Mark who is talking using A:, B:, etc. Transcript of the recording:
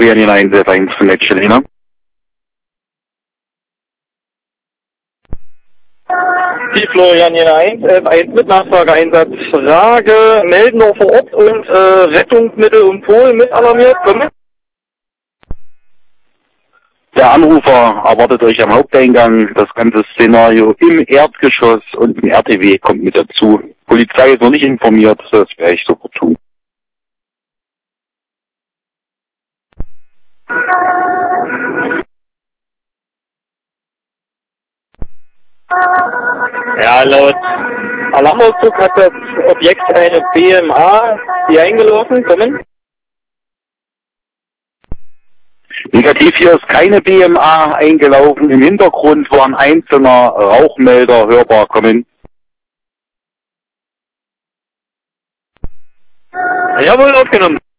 A: Janina 1 von Netschelina.
B: Die Florian Jena 1 mit Nachfrageeinsatz. Frage, melden noch vor Ort und Rettungsmittel und Polen mit alarmiert. Komm.
A: Der Anrufer erwartet euch am Haupteingang. Das ganze Szenario im Erdgeschoss und im RTW kommt mit dazu. Polizei ist noch nicht informiert, das werde ich sofort tun.
B: Ja, laut Alarmauszug hat das Objekt eine BMA, die eingelaufen. Kommen.
A: Negativ, hier ist keine BMA eingelaufen. Im Hintergrund war ein einzelner Rauchmelder hörbar. Kommen.
B: Jawohl, aufgenommen.